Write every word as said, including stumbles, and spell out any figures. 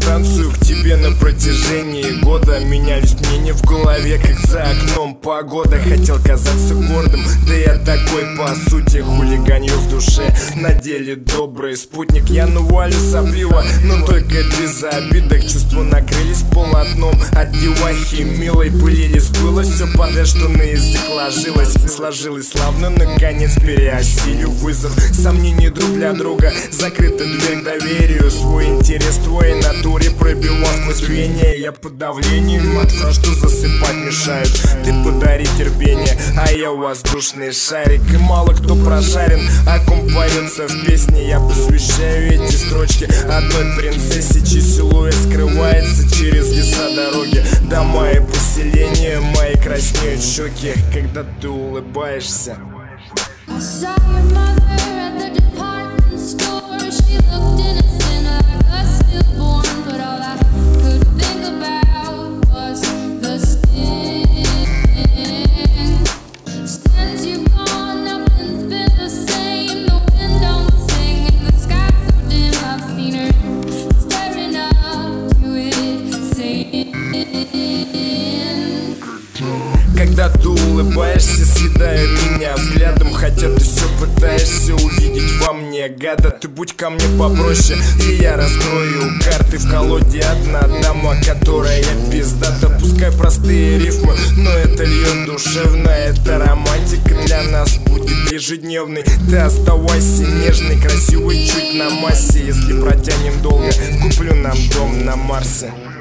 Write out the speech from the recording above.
дистанцию к тебе на протяжении года. Менялись мнения в голове, как за окном погода. Хотел казаться гордым, да я такой по сути. Хулиганью в душе, на деле добрый спутник. Я навалю сопливо, но только без обидок. Чувства накрылись полотном от девахи милой. Пылили, сбылось все подряд, что на язык ложилось. Сложилось славно, наконец переосилю вызов. Сомнений друг для друга, закрыта дверь к доверию. Свой интерес в твоей натуре пробивал сквозь пение. Я под давлением от фраз, что засыпать мешают. Ты подари терпение, а я воздушный шарик. И мало кто прожарен, о ком поется в песне. Я посвящаю эти строчки одной принцессе, чей силуэт скрывается через леса, дороги, дома и поселения. Мои краснеют щеки, когда ты улыбаешься. I saw your mother at the department store. She looked innocent like a stillborn, but all I could think about was the sting. Since you've gone, nothing's been the same. The wind don't sing and the sky's so dim. I've seen her staring up to it, saying. Когда ты улыбаешься, съедая меня взглядом, хотя ты все пытаешься увидеть во мне гада. Ты будь ко мне попроще, и я раскрою карты. В колоде одна дама, которая пиздата. Пускай простые рифмы, но это льет душевно. Это романтика для нас будет ежедневной. Ты оставайся нежной, красивой, чуть на массе. Если протянем долго, куплю нам дом на Марсе.